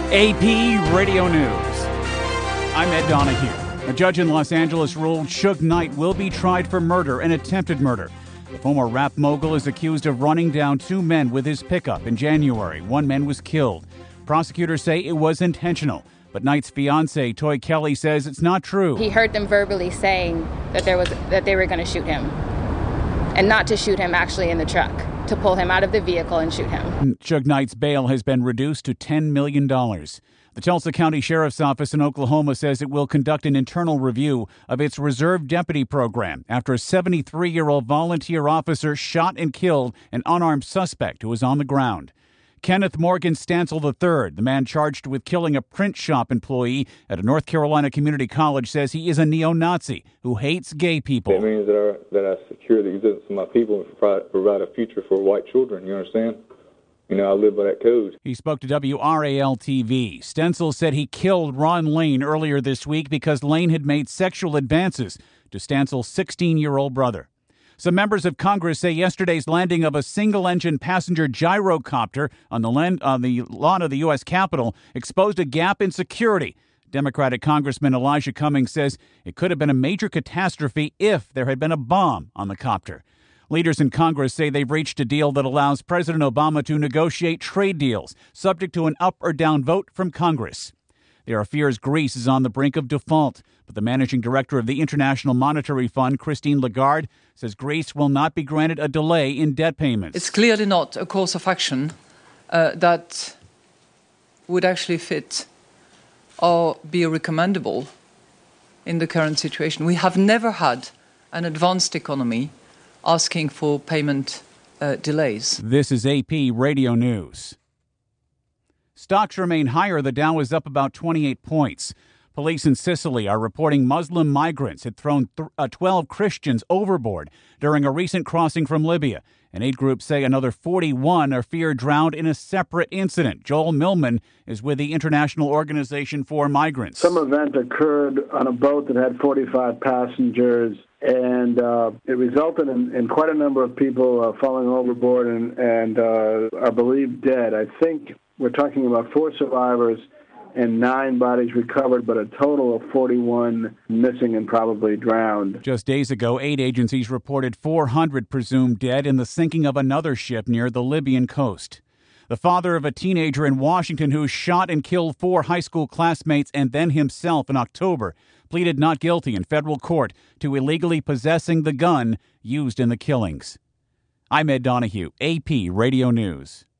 AP Radio News. I'm Ed Donahue. A judge in Los Angeles ruled Suge Knight will be tried for murder and attempted murder. The former rap mogul is accused of running down two men with his pickup in January. One man was killed. Prosecutors say it was intentional, but Knight's fiancée, Toy Kelly, says it's not true. He heard them verbally saying that they were going to shoot him, and not to shoot him actually in the truck, to pull him out of the vehicle and shoot him. Suge Knight's bail has been reduced to $10 million. The Tulsa County Sheriff's Office in Oklahoma says it will conduct an internal review of its reserve deputy program after a 73-year-old volunteer officer shot and killed an unarmed suspect who was on the ground. Kenneth Morgan Stansel III, the man charged with killing a print shop employee at a North Carolina community college, says he is a neo-Nazi who hates gay people. It means that I secure the existence of my people and provide a future for white children, you understand? You know, I live by that code. He spoke to WRAL-TV. Stansel said he killed Ron Lane earlier this week because Lane had made sexual advances to Stansel's 16-year-old brother. Some members of Congress say yesterday's landing of a single-engine passenger gyrocopter on the lawn of the U.S. Capitol exposed a gap in security. Democratic Congressman Elijah Cummings says it could have been a major catastrophe if there had been a bomb on the copter. Leaders in Congress say they've reached a deal that allows President Obama to negotiate trade deals, subject to an up or down vote from Congress. There are fears Greece is on the brink of default, but the managing director of the International Monetary Fund, Christine Lagarde, says Greece will not be granted a delay in debt payments. It's clearly not a course of action that would actually fit or be recommendable in the current situation. We have never had an advanced economy asking for payment delays. This is AP Radio News. Stocks remain higher. The Dow is up about 28 points. Police in Sicily are reporting Muslim migrants had thrown 12 Christians overboard during a recent crossing from Libya. And aid groups say another 41 are feared drowned in a separate incident. Joel Millman is with the International Organization for Migrants. Some event occurred on a boat that had 45 passengers, and it resulted in quite a number of people falling overboard and are believed dead. I think we're talking about 4 survivors and 9 bodies recovered, but a total of 41 missing and probably drowned. Just days ago, aid agencies reported 400 presumed dead in the sinking of another ship near the Libyan coast. The father of a teenager in Washington who shot and killed 4 high school classmates and then himself in October pleaded not guilty in federal court to illegally possessing the gun used in the killings. I'm Ed Donahue, AP Radio News.